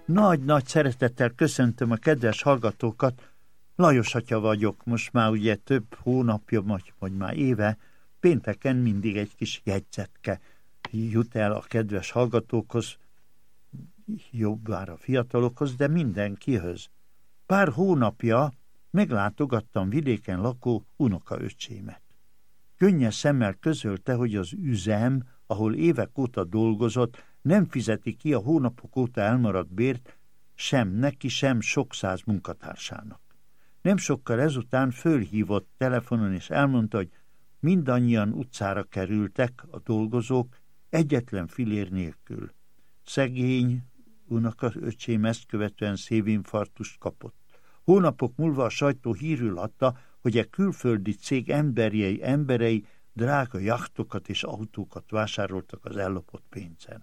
Nagy-nagy szeretettel köszöntöm a kedves hallgatókat. Lajos atya vagyok, most már ugye több hónapja, vagy már éve, pénteken mindig egy kis jegyzetke jut el a kedves hallgatókhoz, jobbára a fiatalokhoz, de mindenkihöz. Pár hónapja meglátogattam vidéken lakó unokaöcsémet. Könnyes szemmel közölte, hogy az üzem, ahol évek óta dolgozott, nem fizeti ki a hónapok óta elmaradt bért sem neki, sem sok száz munkatársának. Nem sokkal ezután fölhívott telefonon, és elmondta, hogy mindannyian utcára kerültek a dolgozók, egyetlen filér nélkül. Szegény unokaöcsém ezt követően szívinfarktust kapott. Hónapok múlva a sajtó hírül adta, hogy egy külföldi cég emberei drága jachtokat és autókat vásároltak az ellopott pénzen.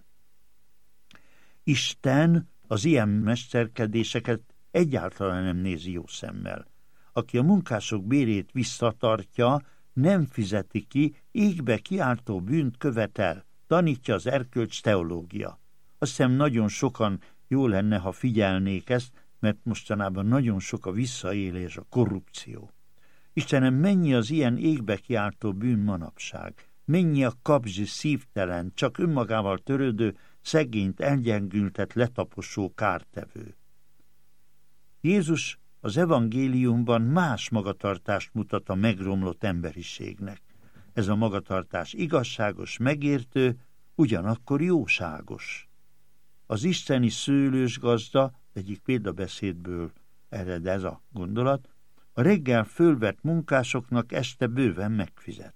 Isten az ilyen mesterkedéseket egyáltalán nem nézi jó szemmel. Aki a munkások bérét visszatartja, nem fizeti ki, égbe kiáltó bűnt követel, tanítja az erkölcs teológia. Azt hiszem, nagyon sokan jó lenne, ha figyelnék ezt, mert mostanában nagyon sok a visszaélés, a korrupció. Istenem, mennyi az ilyen égbe kiáltó bűn manapság, mennyi a kapzsi, szívtelen, csak önmagával törődő, szegényt, elgyengültet, letaposó kártevő. Jézus az evangéliumban más magatartást mutat a megromlott emberiségnek. Ez a magatartás igazságos, megértő, ugyanakkor jóságos. Az isteni szőlős gazda, egyik példabeszédből ered ez a gondolat, a reggel fölvett munkásoknak este bőven megfizet.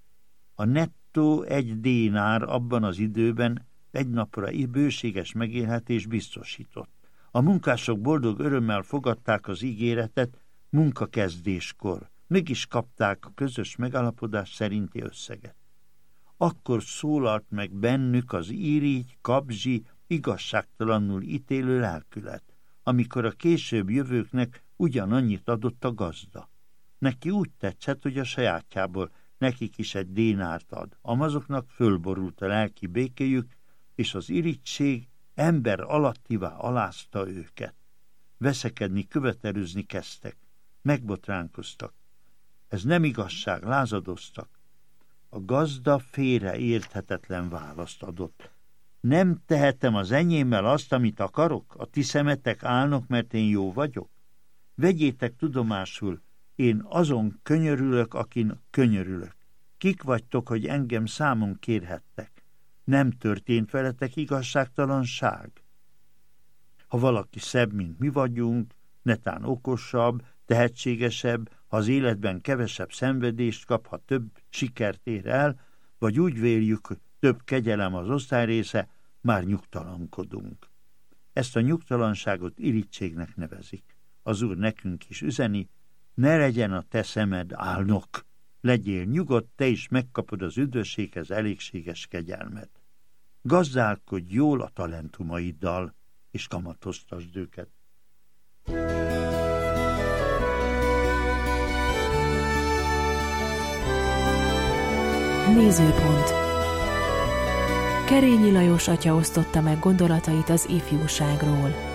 A nettó 1 dénár abban az időben egy napra bőséges megélhetés biztosított. A munkások boldog örömmel fogadták az ígéretet munkakezdéskor, mégis kapták a közös megállapodás szerinti összeget. Akkor szólalt meg bennük az irigy, kapzsi, igazságtalanul ítélő lelkület, amikor a később jövőknek ugyanannyit adott a gazda. Neki úgy tetszett, hogy a sajátjából nekik is 1 dénárt ad, amazoknak fölborult a lelki békéjük, és az irigység ember alattivá alázta őket. Veszekedni, követelőzni kezdtek, megbotránkoztak. Ez nem igazság, lázadoztak. A gazda félreérthetetlen választ adott. Nem tehetem az enyémmel azt, amit akarok? A ti szemetek állnak, mert én jó vagyok? Vegyétek tudomásul, én azon könyörülök, akin könyörülök. Kik vagytok, hogy engem számon kérhettek? Nem történt veletek igazságtalanság? Ha valaki szebb, mint mi vagyunk, netán okosabb, tehetségesebb, ha az életben kevesebb szenvedést kap, ha több sikert ér el, vagy úgy véljük, hogy több kegyelem az osztályrésze, már nyugtalankodunk. Ezt a nyugtalanságot irigységnek nevezik. Az Úr nekünk is üzeni, ne legyen a te szemed álnok, legyél nyugodt, te is megkapod az üdvösséghez elégséges kegyelmet. Gazdálkodj jól a talentumaiddal, és kamatoztasd őket. Nézőpont. Kerényi Lajos atya osztotta meg gondolatait az ifjúságról.